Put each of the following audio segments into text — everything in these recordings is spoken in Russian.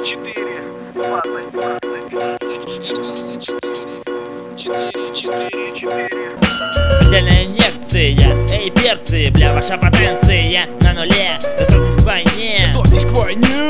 4, 20, 4. Отдельная инъекция, эй, перцы, бля, ваша потенция на нуле. Готовьтесь к войне. Готовьтесь к войне.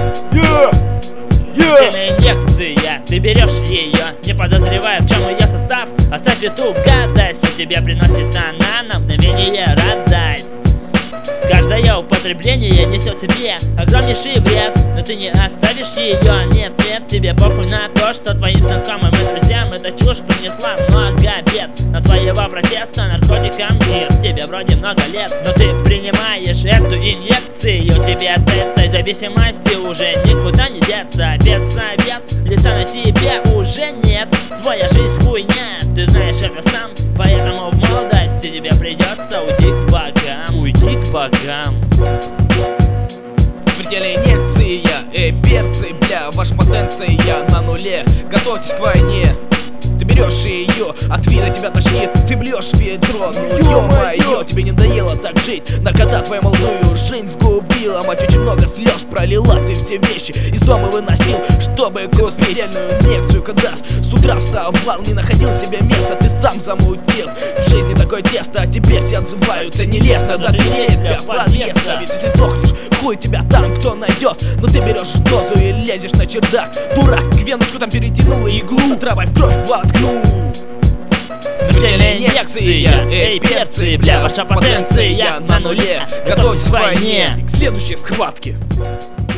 Отдельная инъекция, ты берешь ее, не подозревая, в чем ее состав. Оставь эту гадость, а тебе приносит на мгновение радость. Каждое употребление несет себе огромнейший вред, но ты не оставишь ее, нет, тебе похуй на то, что твоим знакомым и друзьям эта чушь принесла много бед. На твоего протеста наркотикам нет, тебе вроде много лет, но ты принимаешь эту инъекцию, тебе от этой зависимости уже никуда не деться. Совет, лица на тебе уже нет, твоя жизнь хуйня, ты знаешь это сам, поэтому в молодости тебе придется уйти к богам. Смертельная инъекция, эй, перцы, бля, ваша потенция на нуле. Готовьтесь к войне. Ты берешь ее, от вида тебя тошнит, ты блешь ведро. Ну ё-моё, тебе не надоело так жить. Наркота твою молодую жизнь сгубила. Мать очень много слез пролила, ты все вещи из дома выносил, чтобы купить смертельную инъекцию. Когда с утра вставал, не находил себе места, ты сам замутил. В жизни такое тесто, а тебе все отзываются нелестно. Да ты не лезь, бля, в подъезд, ведь если сдохнешь, хуй тебя там кто найдет. Но ты берешь дозу и лезешь на чердак. Дурак, венушку там перетянул и иглу с отравой в кровь воткнул. Смертельная инъекция, эй, перцы, бля, ваша потенция на нуле. Готовьтесь к войне, к следующей схватке.